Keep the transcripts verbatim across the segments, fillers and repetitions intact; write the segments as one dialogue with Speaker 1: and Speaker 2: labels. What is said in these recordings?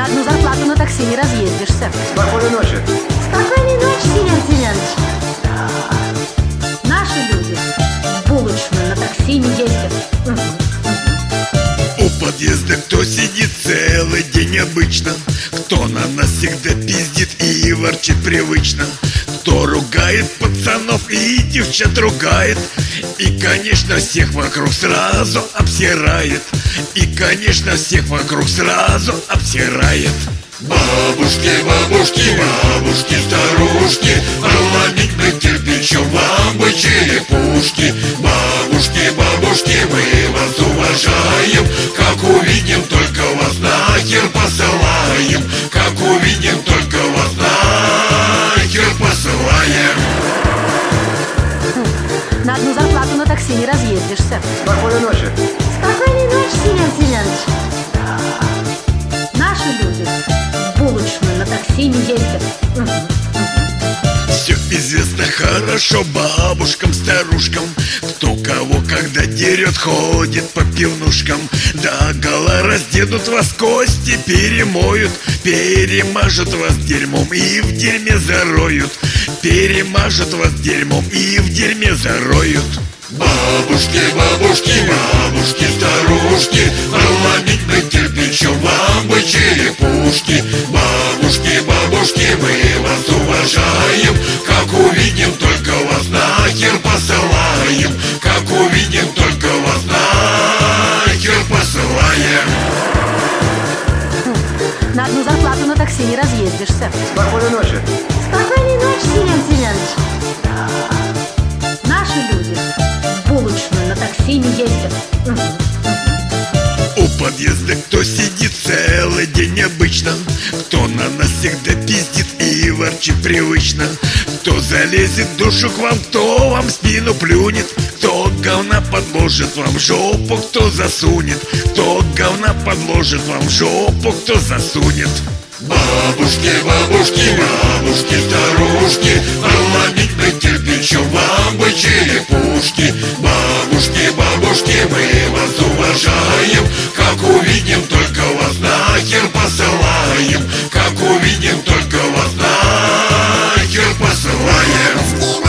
Speaker 1: одну зарплату на такси не разъездишься.
Speaker 2: Спокойной ночи.
Speaker 1: Спокойной ночи, Семен Семенович. Наши люди в булочную на такси не ездят.
Speaker 3: У подъезда кто сидит целый день обычно, кто на нас всегда пиздит и ворчит привычно, кто ругает пацанов и девчат ругает, и, конечно, всех вокруг сразу обсирает, и, конечно, всех вокруг сразу обсирает. Бабушки, бабушки, бабушки, старушки, проломить бы кирпичом вам бы черепушки. Бабушки, бабушки, мы вас уважаем, как увидим, только вас нахер посылаем, как увидим, только вас нахер посылаем.
Speaker 1: На одну зарплату на такси не разъездишься.
Speaker 2: Спокойной ночи.
Speaker 1: Спокойной ночи, Семен Семенович. Наши люди в булочную на такси не ездят.
Speaker 3: Все известно хорошо бабушкам, старушкам, кто кого когда дерет, ходит по пивнушкам. Догола разденут вас, кости перемоют, перемажут вас дерьмом и в дерьме зароют, перемажут вас дерьмом и в дерьме зароют. Бабушки, бабушки, бабушки, старушки, проломить бы кирпичом вам бы черепушки. Бабушки, бабушки, мы вас уважаем, как увидим, только вас нахер посылаем, как увидим, только вас нахер посылаем.
Speaker 1: На одну зарплату на такси не разъездишься.
Speaker 2: Спокойной ночи.
Speaker 1: Спокойной ночи, Семен Семенович. Наши люди в булочную на такси не ездят.
Speaker 3: У подъезда кто сидит целый день обычно, кто на нас всегда пиздит и ворчит привычно, кто залезет в душу к вам, кто вам в спину плюнет, кто говна подложит вам в жопу, кто засунет, кто говна подложит вам в жопу, кто засунет. Бабушки, бабушки, бабушки, старушки, проломить бы кирпичом вам бы черепушки. Бабушки, бабушки, мы вас уважаем, как увидим, только вас нахер посылаем, как увидим, только вас нахер посылаем.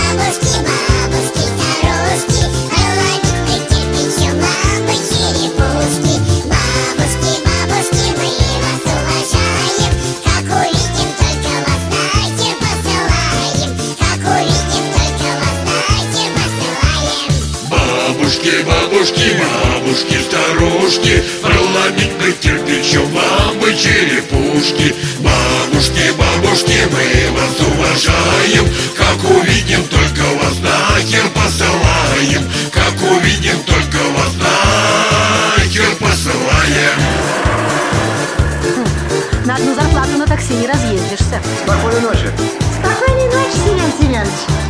Speaker 3: Бабушки, бабушки, бабушки, старушки, проломить бы кирпичом вам бы черепушки. Бабушки, бабушки, мы вас уважаем, как увидим, только вас нахер посылаем, как увидим, только вас нахер посылаем.
Speaker 1: На одну зарплату на такси не разъездишься.
Speaker 2: Спокойной ночи.
Speaker 1: Спокойной ночи, Семен Семенович.